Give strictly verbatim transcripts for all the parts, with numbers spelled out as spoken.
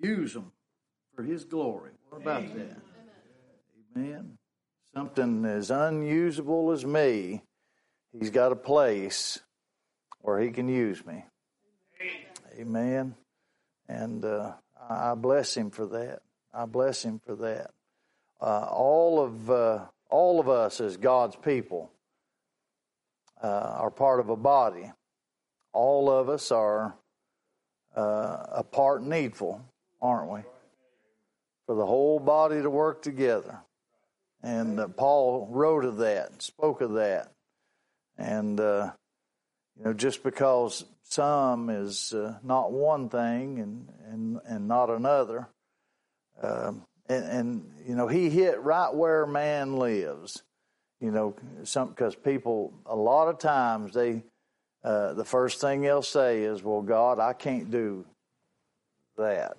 use them for His glory. What about that? Amen. Something as unusable as me, He's got a place where He can use me. Amen. And uh, I bless Him for that. I bless Him for that. Uh, all of uh, all of us as God's people uh, are part of a body. All of us are uh, a part needful, aren't we? For the whole body to work together. And uh, Paul wrote of that and spoke of that. And, uh, you know, just because some is uh, not one thing and, and, and not another, um, and, and, you know, he hit right where man lives. You know, some because people, a lot of times, they, uh, the first thing they'll say is, well, God, I can't do that.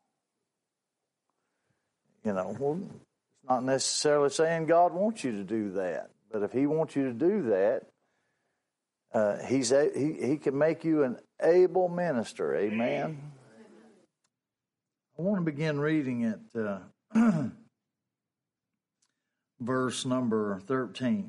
You know, well, it's not necessarily saying God wants you to do that. But if He wants you to do that, uh, he's a, he, he can make you an able minister. Amen. I want to begin reading at uh, verse number thirteen.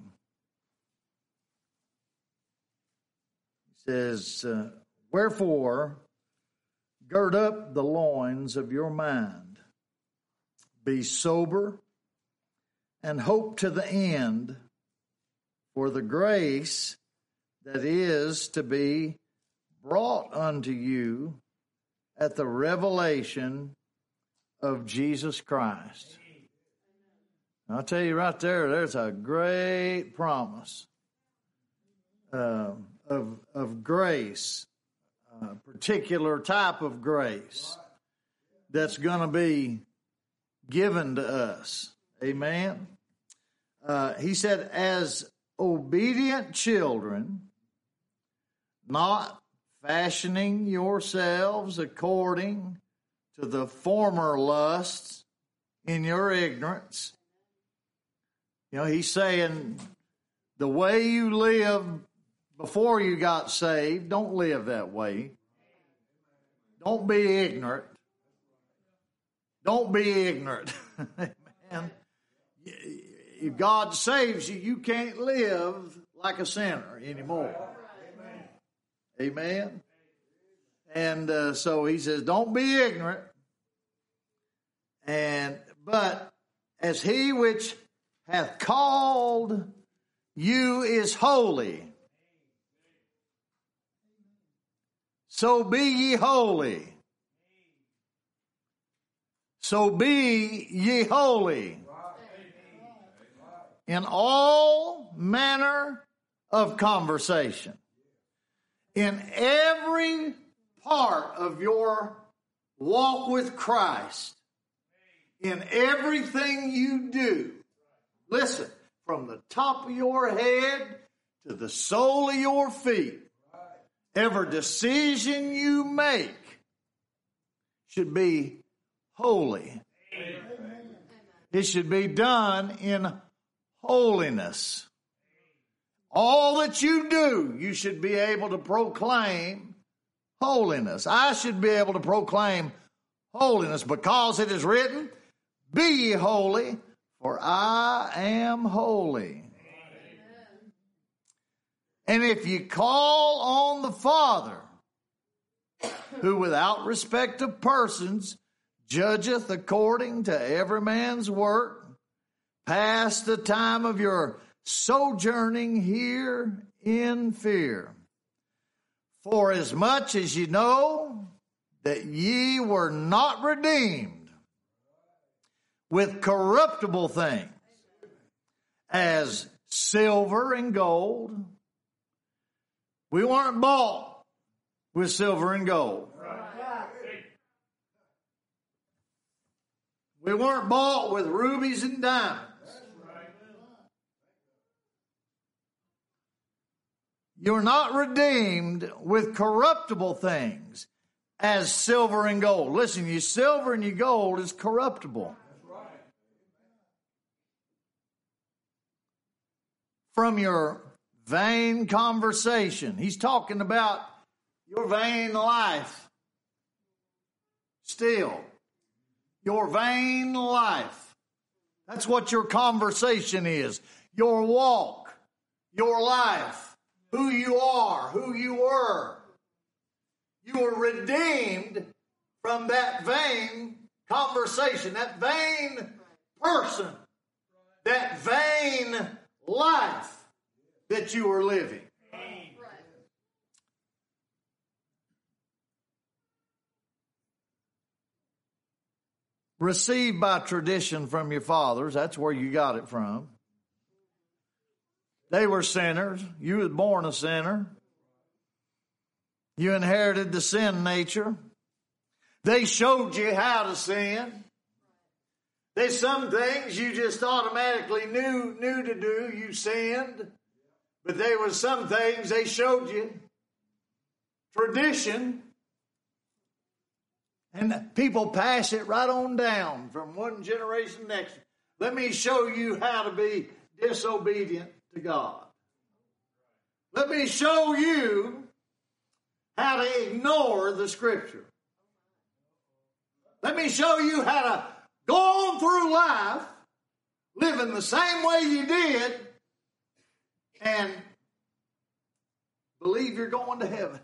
It says, uh, wherefore, gird up the loins of your mind, be sober, and hope to the end for the grace that is to be brought unto you at the revelation of Jesus Christ. And I'll tell you right there, there's a great promise uh, of, of grace, a particular type of grace that's going to be given to us. Amen. Uh, he said, as obedient children, not fashioning yourselves according to the former lusts in your ignorance. You know, he's saying the way you live before you got saved, don't live that way. Don't be ignorant. Don't be ignorant. Amen. If God saves you, you can't live like a sinner anymore. Amen. And uh, so he says, don't be ignorant. And but as He which hath called you is holy, so be ye holy. So be ye holy in all manner of conversation. In every part of your walk with Christ, in everything you do, listen, from the top of your head to the sole of your feet, every decision you make should be holy. It should be done in holiness. All that you do, you should be able to proclaim holiness. I should be able to proclaim holiness because it is written, be ye holy, for I am holy. Amen. And if ye call on the Father, who without respect of persons judgeth according to every man's work, pass the time of your sojourning here in fear. For as much as ye know that ye were not redeemed with corruptible things, as silver and gold. We weren't bought with silver and gold. We weren't bought with rubies and diamonds. You're not redeemed with corruptible things as silver and gold. Listen, your silver and your gold is corruptible. From your vain conversation. He's talking about your vain life. Still, your vain life. That's what your conversation is. Your walk, your life, who you are, who you were. You were redeemed from that vain conversation, that vain person, that vain life that you were living. Received by tradition from your fathers. That's where you got it from. They were sinners. You was born a sinner. You inherited the sin nature. They showed you how to sin. There's some things you just automatically knew, knew to do. You sinned. But there were some things they showed you. Tradition. And people pass it right on down from one generation to the next. Let me show you how to be disobedient to God. Let me show you how to ignore the Scripture. Let me show you how to go on through life living the same way you did and believe you're going to heaven.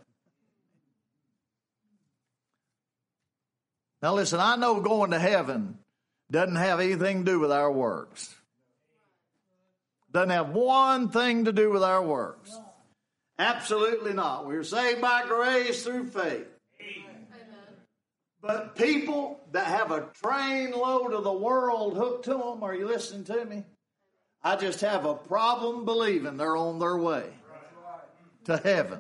Now listen, I know going to heaven doesn't have anything to do with our works. Doesn't have one thing to do with our works. Absolutely not. We're saved by grace through faith. Amen. But people that have a trainload of the world hooked to them, are you listening to me? I just have a problem believing they're on their way to heaven.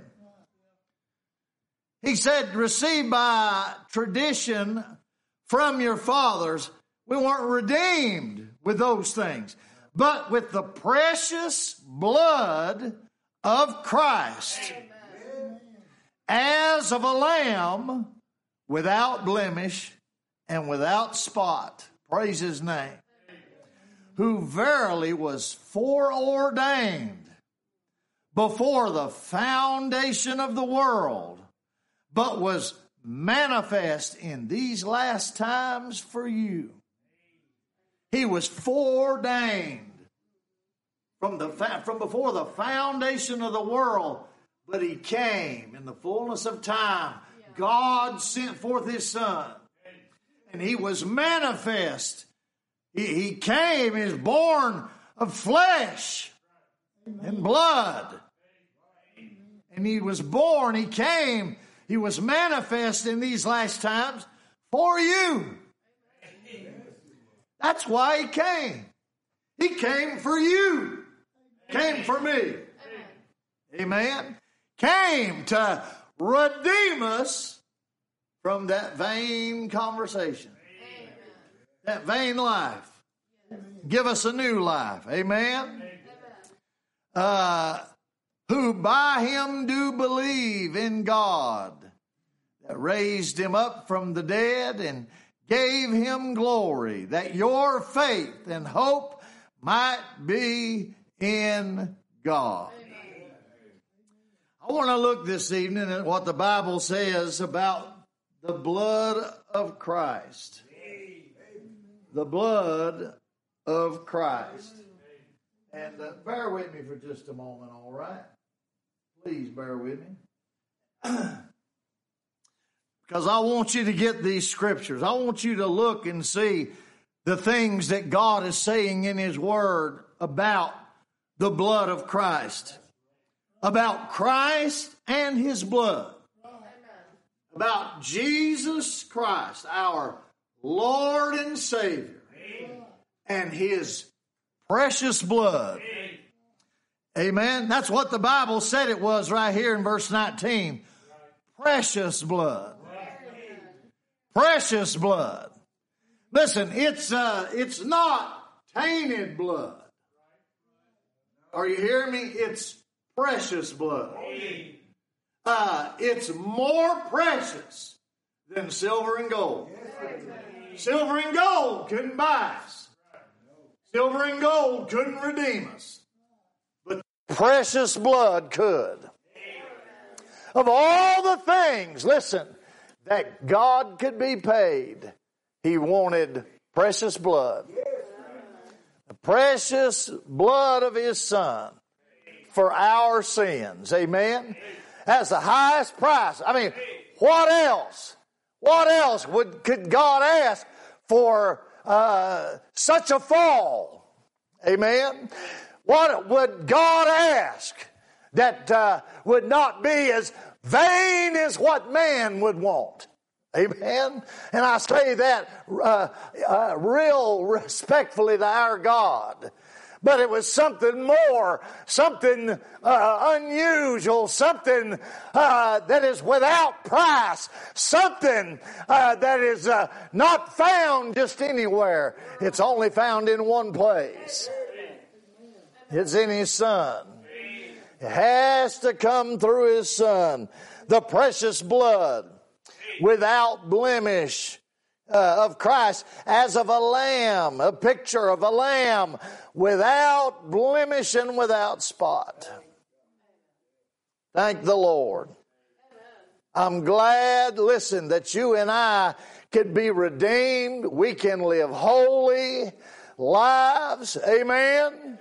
He said, received by tradition from your fathers. We weren't redeemed with those things, but with the precious blood of Christ, Amen. As of a lamb without blemish and without spot. Praise his name. Who verily was foreordained before the foundation of the world, but was manifest in these last times for you. He was foreordained from the from before the foundation of the world, but he came in the fullness of time. God sent forth his Son, and he was manifest. He, he came, he was born of flesh and blood. And he was born, he came, he was manifest in these last times for you. That's why he came. He came for you. Came for me. Amen. Came to redeem us from that vain conversation. That vain life. Give us a new life. Amen. Uh, who by him do believe in God, that raised him up from the dead and gave him glory, that your faith and hope might be in God. I want to look this evening at what the Bible says about the blood of Christ. The blood of Christ. And uh, bear with me for just a moment, all right? Please bear with me. Because I want you to get these scriptures. I want you to look and see the things that God is saying in his word about the blood of Christ. About Christ and his blood. About Jesus Christ, our Lord and Savior, and his precious blood. Amen. That's what the Bible said it was right here in verse nineteen. Precious blood. Precious blood. Listen, it's uh, it's not tainted blood. Are you hearing me? It's precious blood. Uh, it's more precious than silver and gold. Silver and gold couldn't buy us. Silver and gold couldn't redeem us. But precious blood could. Of all the things, listen, that God could be paid, He wanted precious blood. The precious blood of His Son for our sins. Amen? That's the highest price. I mean, what else? What else would could God ask for uh, such a fall? Amen? What would God ask that uh, would not be as vain as what man would want? Amen? And I say that uh, uh, real respectfully to our God. But it was something more, something uh, unusual, something uh, that is without price, something uh, that is uh, not found just anywhere. It's only found in one place. It's in His Son. It has to come through His Son. The precious blood without blemish uh, of Christ, as of a lamb, a picture of a lamb without blemish and without spot. Thank the Lord. I'm glad, listen, that you and I can be redeemed. We can live holy lives. Amen.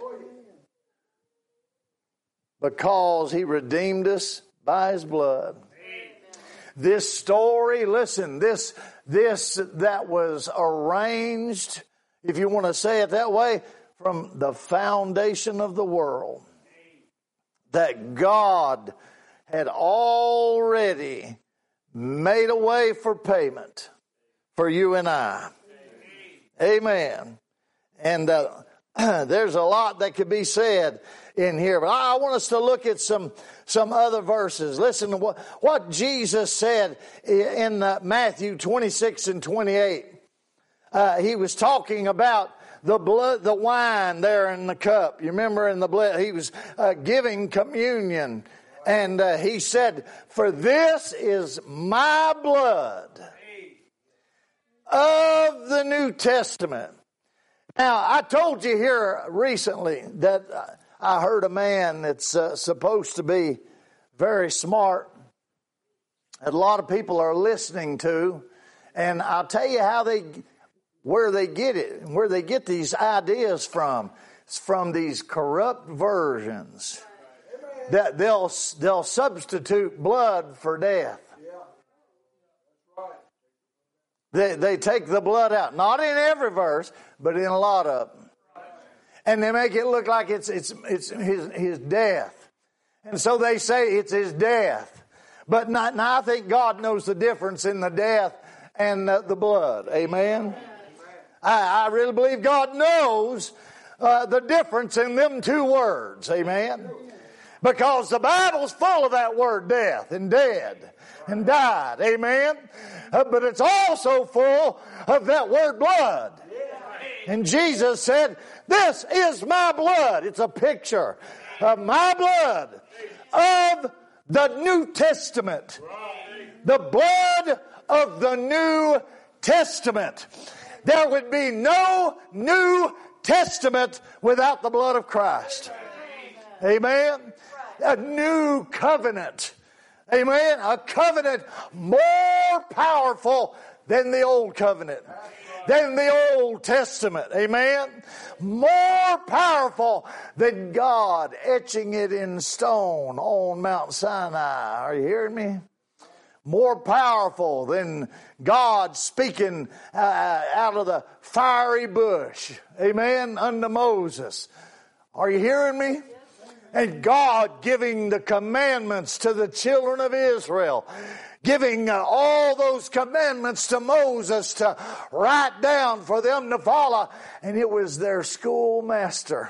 Because He redeemed us by His blood. This story, listen, this, this that was arranged, if you want to say it that way, from the foundation of the world. That God had already made a way for payment for you and I. Amen. And uh, there's a lot that could be said in here, but I want us to look at some some other verses. Listen to what, what Jesus said in uh, Matthew twenty-six and twenty-eight. Uh, he was talking about the blood, the wine there in the cup. You remember in the blood, he was uh, giving communion, and uh, he said, "For this is my blood of the New Testament." Now, I told you here recently that uh, I heard a man that's uh, supposed to be very smart, that a lot of people are listening to, and I'll tell you how they, where they get it, and where they get these ideas from. It's from these corrupt versions that they'll they'll substitute blood for death. They they take the blood out, not in every verse, but in a lot of them. And they make it look like it's it's it's his his death. And so they say it's his death. But not, now I think God knows the difference in the death and the, the blood. Amen? I, I really believe God knows uh, the difference in them two words. Amen? Because the Bible's full of that word death and dead and died. Amen? Uh, but it's also full of that word blood. And Jesus said, "This is my blood." It's a picture of my blood of the New Testament. The blood of the New Testament. There would be no New Testament without the blood of Christ. Amen. A new covenant. Amen. A covenant more powerful than the old covenant. Than the Old Testament. Amen. More powerful than God etching it in stone on Mount Sinai. Are you hearing me? More powerful than God speaking uh, out of the fiery bush. Amen. Unto Moses. Are you hearing me? And God giving the commandments to the children of Israel. Giving uh, all those commandments to Moses to write down for them to follow. And it was their schoolmaster.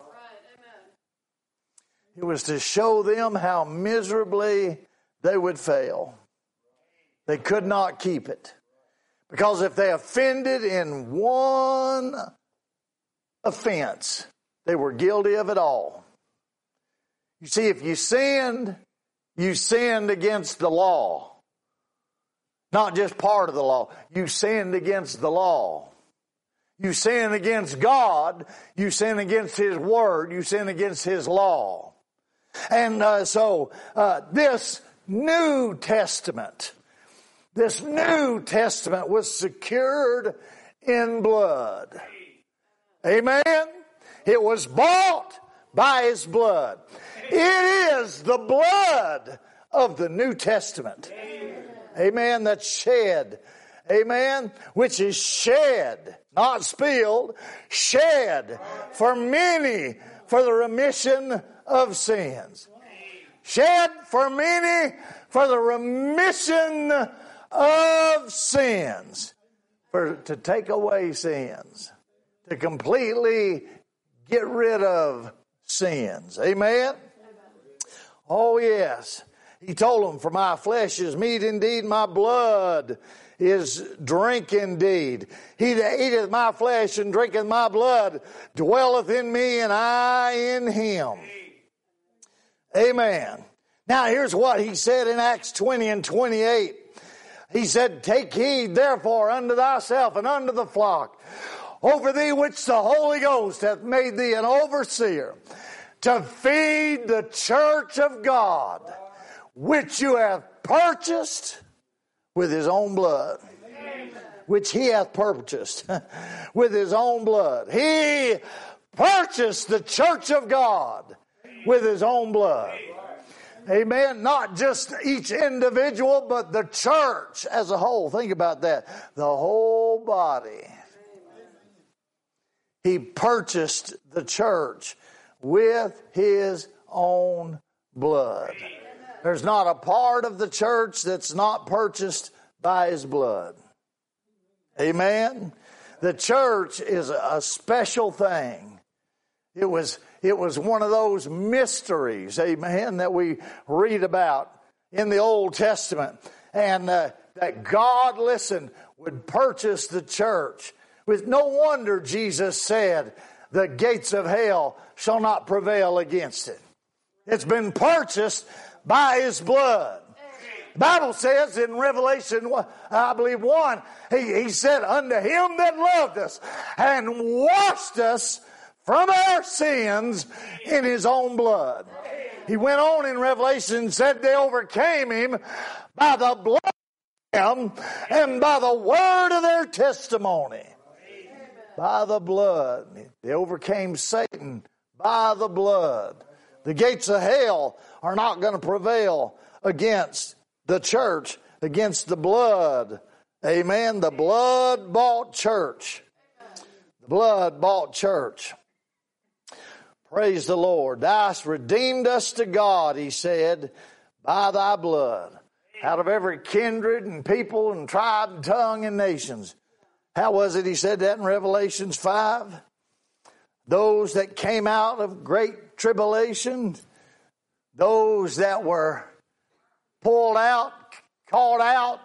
It was to show them how miserably they would fail. They could not keep it. Because if they offended in one offense, they were guilty of it all. You see, if you sinned, you sinned against the law. Not just part of the law. You sinned against the law. You sin against God. You sin against His Word. You sin against His law. And uh, so uh, this New Testament, This New Testament was secured in blood. Amen? It was bought by His blood. It is the blood of the New Testament. Amen. That's shed. Amen. Which is shed, not spilled, shed for many for the remission of sins. Shed for many for the remission of sins. For to take away sins. To completely get rid of sins. Amen. Oh yes. He told them, for my flesh is meat indeed, my blood is drink indeed. He that eateth my flesh and drinketh my blood dwelleth in me, and I in him. Amen. Now here's what he said in Acts twenty and twenty-eight. He said, take heed therefore unto thyself and unto the flock, over thee which the Holy Ghost hath made thee an overseer, to feed the church of God, which you have purchased with His own blood. Amen. Which He hath purchased with His own blood. He purchased the church of God with His own blood. Amen. Not just each individual, but the church as a whole. Think about that. The whole body. He purchased the church with His own blood. There's not a part of the church that's not purchased by His blood. Amen. The church is a special thing. It was, it was one of those mysteries, amen, that we read about in the Old Testament. And uh, that God, listen, would purchase the church. With no wonder Jesus said, the gates of hell shall not prevail against it. It's been purchased by His blood. The Bible says in Revelation, I believe one, he, he said, unto Him that loved us and washed us from our sins in His own blood. He went on in Revelation and said they overcame Him by the blood of Him and by the word of their testimony. By the blood. They overcame Satan by the blood. The gates of hell are not going to prevail against the church, against the blood. Amen. The blood-bought church. The blood-bought church. Praise the Lord. Thou hast redeemed us to God, He said, by Thy blood. Out of every kindred and people and tribe and tongue and nations. How was it He said that in Revelations five? Those that came out of great tribulation, those that were pulled out, called out.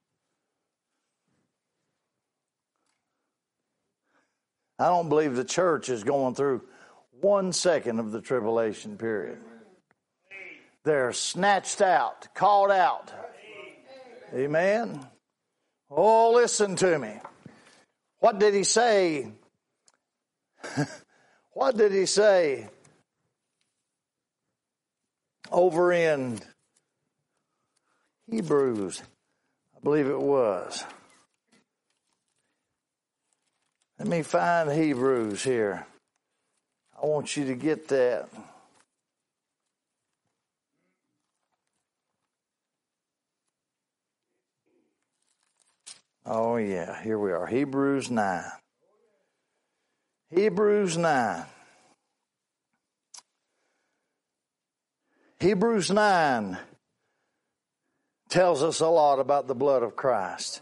I don't believe the church is going through one second of the tribulation period. They're snatched out, called out. Amen. Oh, listen to me. What did He say? What did He say over in Hebrews? I believe it was. Let me find Hebrews here. I want you to get that. Oh yeah, here we are. Hebrews nine. Hebrews nine. Hebrews nine tells us a lot about the blood of Christ.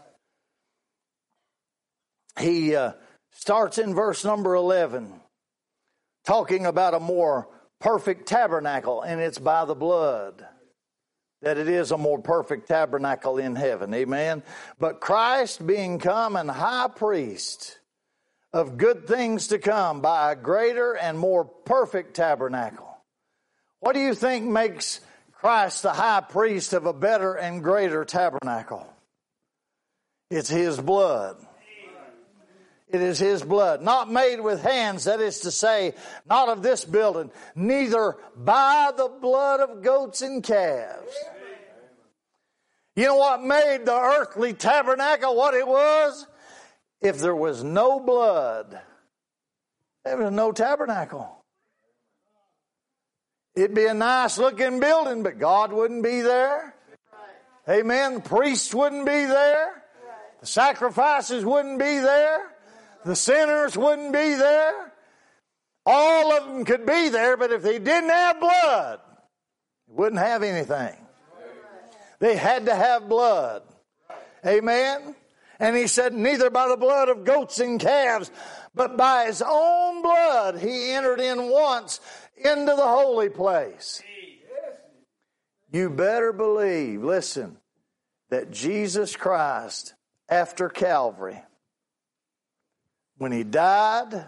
He uh, starts in verse number eleven, talking about a more perfect tabernacle, and it's by the blood that it is a more perfect tabernacle in heaven. Amen. But Christ being come and high priest of good things to come by a greater and more perfect tabernacle. What do you think makes Christ the high priest of a better and greater tabernacle? It's His blood. It is His blood, not made with hands, that is to say, not of this building, neither by the blood of goats and calves. You know what made the earthly tabernacle what it was? If there was no blood, there was no tabernacle. It'd be a nice looking building, but God wouldn't be there. Amen. The priests wouldn't be there. The sacrifices wouldn't be there. The sinners wouldn't be there. All of them could be there, but if they didn't have blood, they wouldn't have anything. They had to have blood. Amen. And he said, neither by the blood of goats and calves, but by his own blood he entered in once into the holy place. You better believe, listen, that Jesus Christ, after Calvary, when he died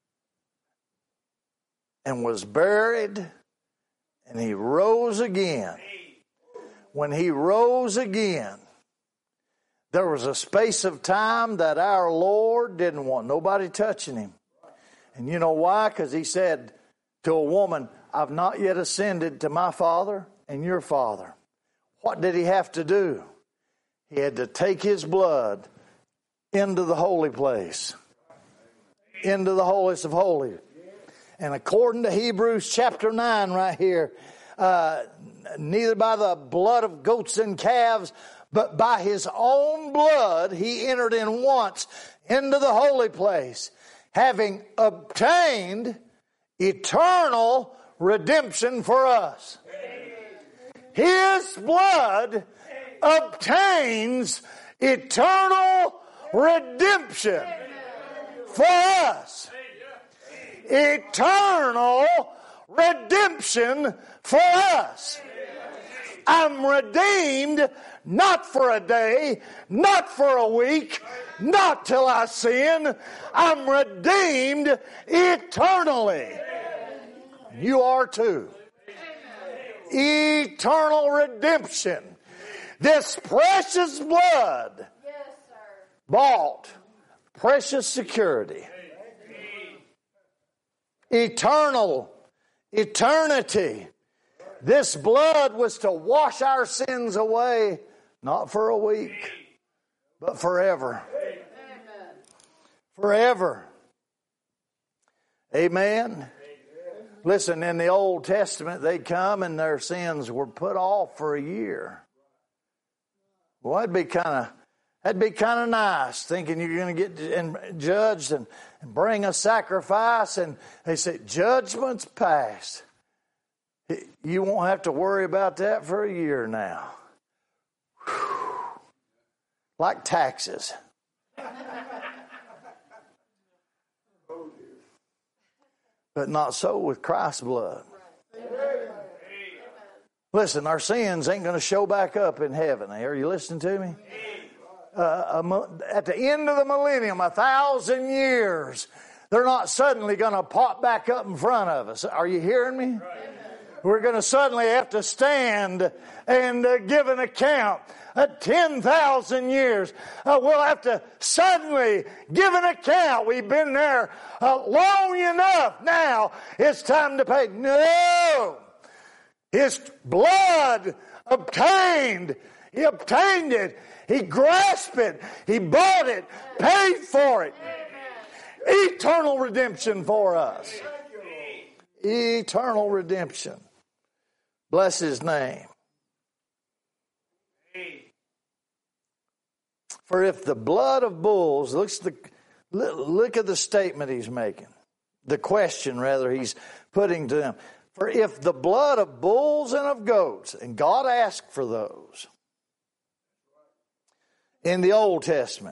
and was buried and he rose again, when he rose again, there was a space of time that our Lord didn't want nobody touching him. And you know why? Because he said to a woman, I've not yet ascended to my Father and your Father. What did he have to do? He had to take his blood into the holy place, into the holiest of holies. And according to Hebrews chapter nine right here, uh, neither by the blood of goats and calves, but by his own blood he entered in once into the holy place, having obtained eternal redemption for us. His blood obtains eternal redemption for us. Eternal redemption for us. I'm redeemed not for a day, not for a week, not till I sin. I'm redeemed eternally. You are too. Eternal redemption. This precious blood bought precious security. Eternal, eternity. This blood was to wash our sins away, not for a week, but forever. Forever. Amen. Listen, in the Old Testament, they'd come and their sins were put off for a year. Well, that'd be kind of that'd be kind of nice, thinking you're going to get judged and, and bring a sacrifice, and they say judgment's passed. You won't have to worry about that for a year now. Whew. Like taxes. But not so with Christ's blood. Listen, our sins ain't going to show back up in heaven. Are you listening to me? Uh, at the end of the millennium, a thousand years, they're not suddenly going to pop back up in front of us. Are you hearing me? We're going to suddenly have to stand and uh, give an account. At ten thousand years, uh, we'll have to suddenly give an account. We've been there uh, long enough. Now it's time to pay. No! His blood obtained. He obtained it. He grasped it. He bought it. Paid for it. Eternal redemption for us. Eternal redemption. Bless his name. For if the blood of bulls, look at the, look at the statement he's making. The question, rather, he's putting to them. For if the blood of bulls and of goats, and God asked for those in the Old Testament,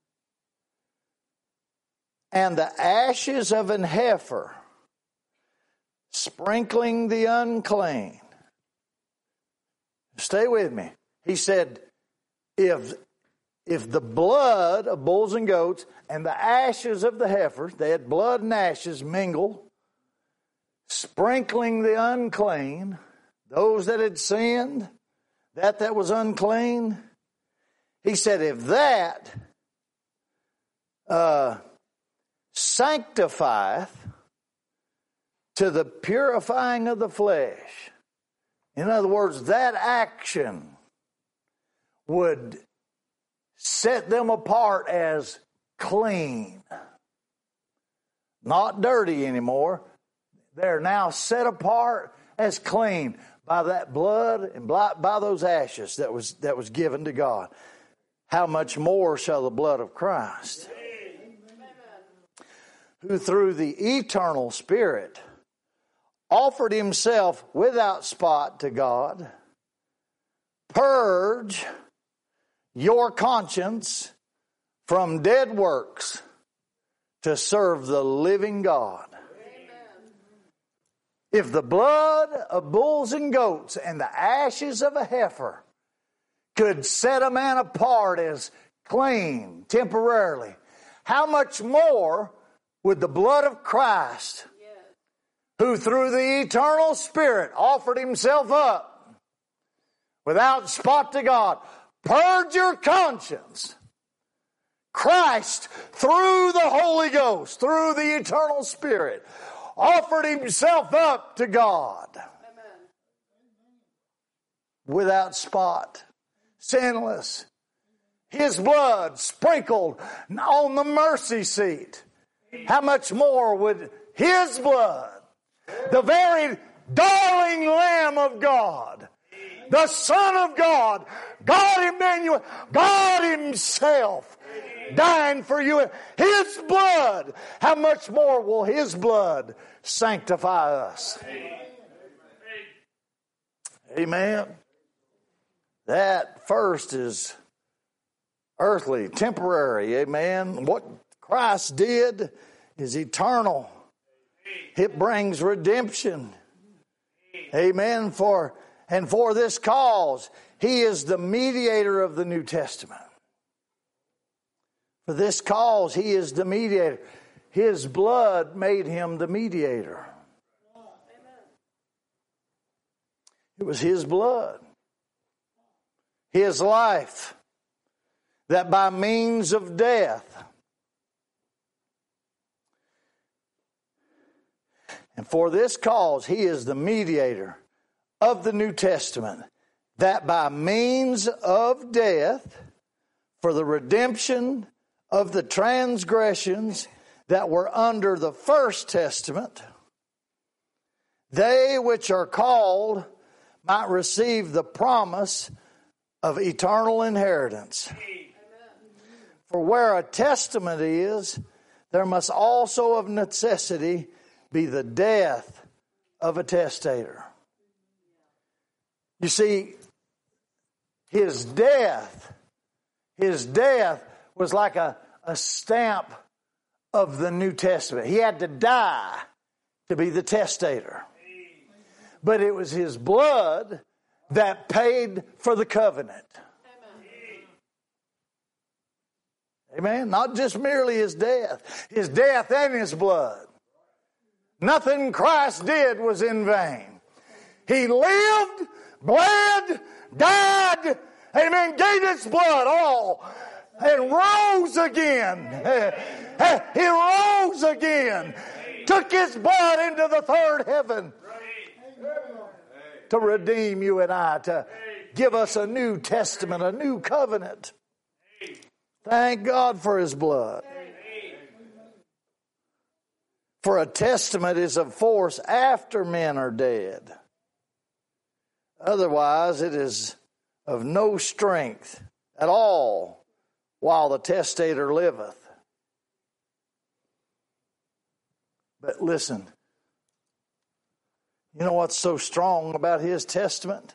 and the ashes of an heifer, sprinkling the unclean. Stay with me. He said, if If the blood of bulls and goats and the ashes of the heifers, they had blood and ashes mingled, sprinkling the unclean, those that had sinned, that that was unclean, he said, if that uh, sanctifieth to the purifying of the flesh, in other words, that action would set them apart as clean. Not dirty anymore. They're now set apart as clean by that blood and by those ashes that was, that was given to God. How much more shall the blood of Christ, who through the eternal Spirit offered himself without spot to God, purge your conscience from dead works to serve the living God. Amen. If the blood of bulls and goats and the ashes of a heifer could set a man apart as clean temporarily, how much more would the blood of Christ, yes, who through the eternal Spirit offered himself up without spot to God, purge your conscience. Christ, through the Holy Ghost, through the eternal Spirit, offered himself up to God. Amen. Without spot, sinless. His blood sprinkled on the mercy seat. How much more would his blood, the very darling Lamb of God, the Son of God, God Emmanuel, God himself, dying for you, his blood, how much more will his blood sanctify us? Amen. That first is earthly, temporary. Amen. What Christ did is eternal. It brings redemption. Amen. For and for this cause, he is the mediator of the New Testament. For this cause, he is the mediator. His blood made him the mediator. It was his blood, his life, that by means of death, and for this cause, he is the mediator of the New Testament, that by means of death, for the redemption of the transgressions that were under the first testament, they which are called might receive the promise of eternal inheritance. For where a testament is, there must also of necessity be the death of a testator. You see, his death, his death was like a, a stamp of the New Testament. He had to die to be the testator. But it was his blood that paid for the covenant. Amen. Not just merely his death. His death and his blood. Nothing Christ did was in vain. He lived, bled, died, amen, gave his blood all, and rose again. He rose again. Took his blood into the third heaven to redeem you and I, to give us a new testament, a new covenant. Thank God for his blood. For a testament is of force after men are dead. Otherwise, it is of no strength at all while the testator liveth. But listen, you know what's so strong about his testament?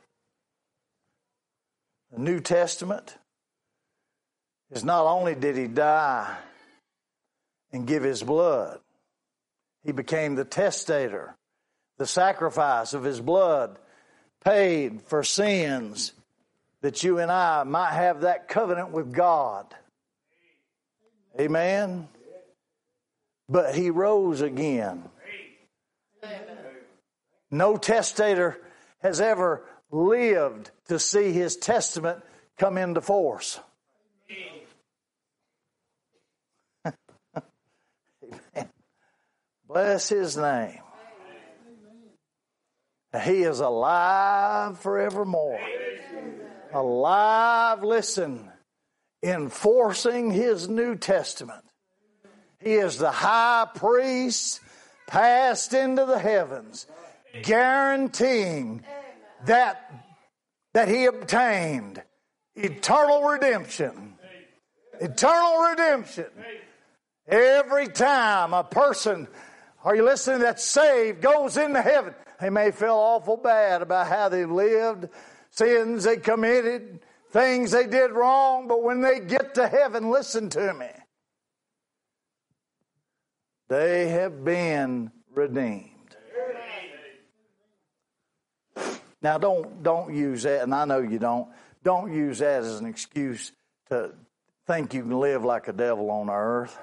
The New Testament is not only did he die and give his blood, he became the testator. The sacrifice of his blood paid for sins that you and I might have that covenant with God. Amen. But he rose again. No testator has ever lived to see his testament come into force. Amen. Bless his name. He is alive forevermore. Alive, listen, enforcing His New Testament. He is the high priest passed into the heavens, guaranteeing that, that He obtained eternal redemption. Eternal redemption. Every time a person, are you listening, that's saved, goes into heaven, they may feel awful bad about how they lived, sins they committed, things they did wrong, but when they get to heaven, listen to me, they have been redeemed. Now don't don't use that, and I know you don't, don't use that as an excuse to think you can live like a devil on earth.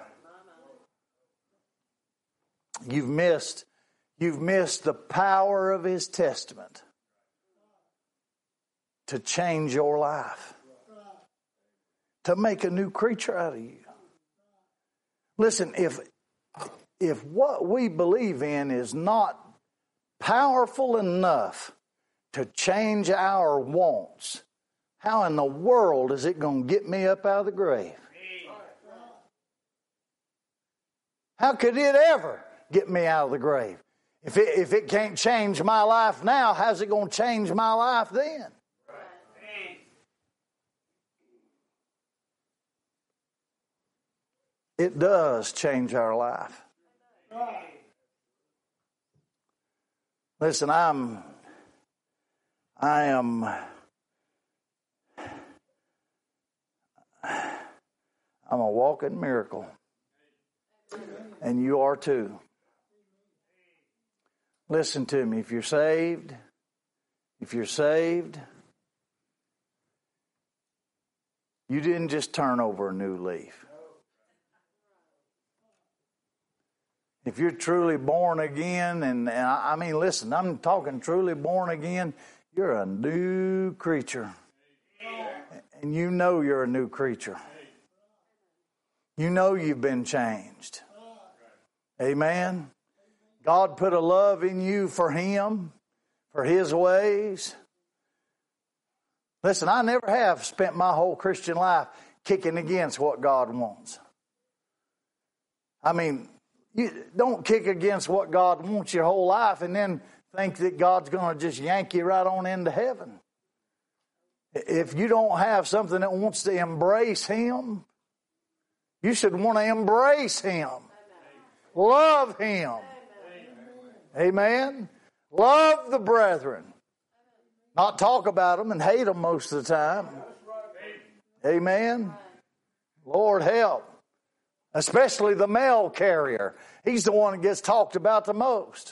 You've missed, you've missed the power of His testament to change your life, to make a new creature out of you. Listen, if if what we believe in is not powerful enough to change our wants, how in the world is it going to get me up out of the grave? How could it ever get me out of the grave? If it, if it can't change my life now, how's it going to change my life then? It does change our life. Listen, I'm, I am, I'm a walking miracle. And you are too. Listen to me. If you're saved, if you're saved, you didn't just turn over a new leaf. If you're truly born again, and, and I, I mean, listen, I'm talking truly born again, you're a new creature. And you know you're a new creature. You know you've been changed. Amen. God put a love in you for Him, for His ways. Listen, I never have spent my whole Christian life kicking against what God wants. I mean, you don't kick against what God wants your whole life and then think that God's going to just yank you right on into heaven. If you don't have something that wants to embrace Him, you should want to embrace Him. Love Him. Amen. Love the brethren. Not talk about them and hate them most of the time. Amen. Lord help. Especially the mail carrier. He's the one that gets talked about the most.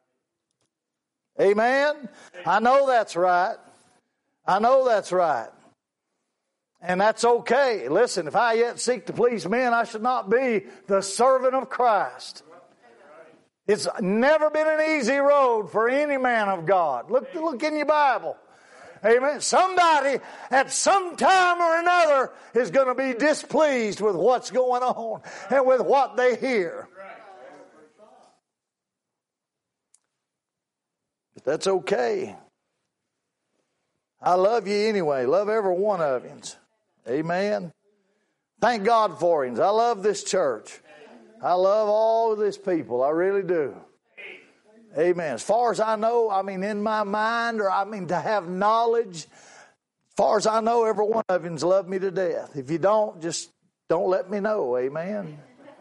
Amen. I know that's right. I know that's right. And that's okay. Listen, if I yet seek to please men, I should not be the servant of Christ. It's never been an easy road for any man of God. Look, look in your Bible. Amen. Somebody at some time or another is going to be displeased with what's going on and with what they hear. But that's okay. I love you anyway. Love every one of you. Amen. Thank God for Him. I love this church. I love all of this people. I really do. Amen. As far as I know, I mean, in my mind, or I mean, to have knowledge, as far as I know, every one of you's loved me to death. If you don't, just don't let me know. Amen.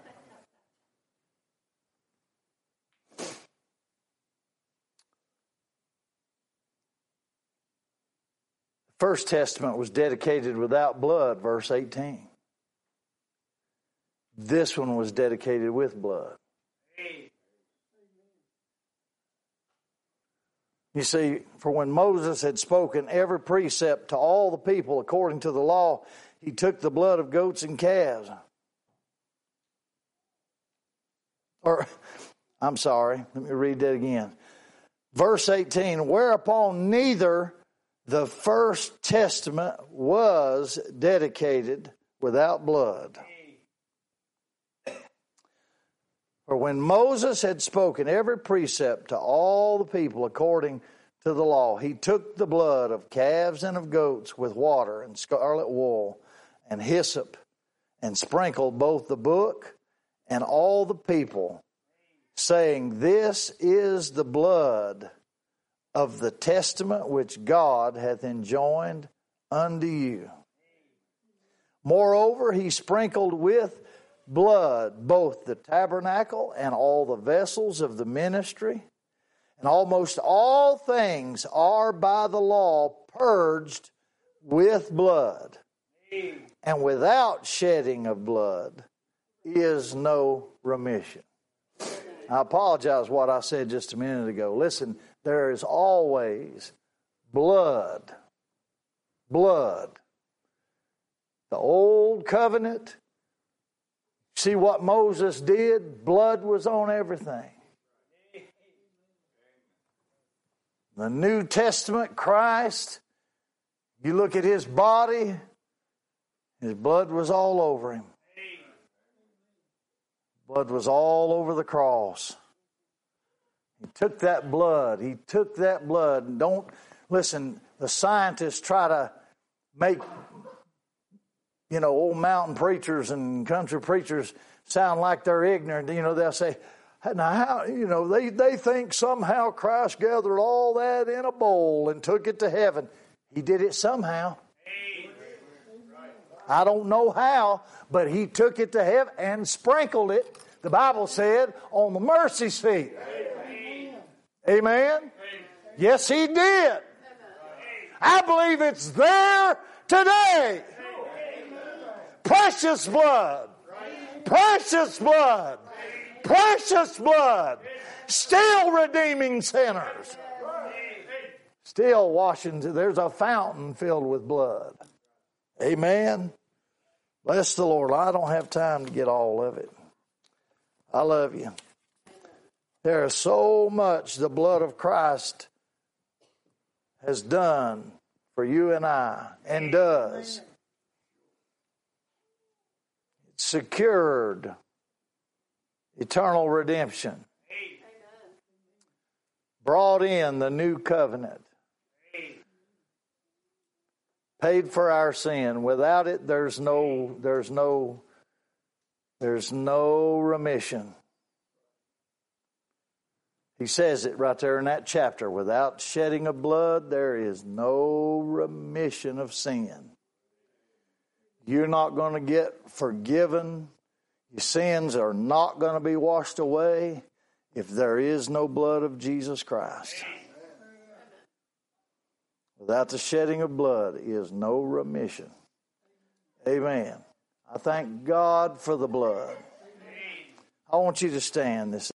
First Testament was dedicated without blood, verse eighteen. This one was dedicated with blood. You see, for when Moses had spoken every precept to all the people according to the law, he took the blood of goats and calves. Or, I'm sorry, let me read that again. Verse eighteen, whereupon neither the first testament was dedicated without blood. For when Moses had spoken every precept to all the people according to the law. He took the blood of calves and of goats with water and scarlet wool and hyssop and sprinkled both the book and all the people, saying, This is the blood of the testament which God hath enjoined unto you. Moreover, he sprinkled with blood both the tabernacle and all the vessels of the ministry, and almost all things are by the law purged with blood, and without shedding of blood is no remission. I apologize what I said just a minute ago. Listen, there is always blood. Blood. The old covenant, see what Moses did? Blood was on everything. The New Testament, Christ, you look at his body, his blood was all over him. Blood was all over the cross. He took that blood. He took that blood. And don't, listen, the scientists try to make, you know, old mountain preachers and country preachers sound like they're ignorant. You know, they'll say, now how, you know, they, they think somehow Christ gathered all that in a bowl and took it to heaven. He did it somehow. I don't know how, but he took it to heaven and sprinkled it, the Bible said, on the mercy seat. Amen? Amen? Yes, he did. I believe it's there today. Precious blood. Precious blood. Precious blood. Still redeeming sinners. Still washing. There's a fountain filled with blood. Amen. Bless the Lord. I don't have time to get all of it. I love you. There is so much the blood of Christ has done for you and I, and does. It secured eternal redemption. Brought in the new covenant. Paid for our sin. Without it, there's no, there's no, there's no remission. He says it right there in that chapter. Without shedding of blood, there is no remission of sin. You're not going to get forgiven. Your sins are not going to be washed away if there is no blood of Jesus Christ. Without the shedding of blood is no remission. Amen. I thank God for the blood. I want you to stand this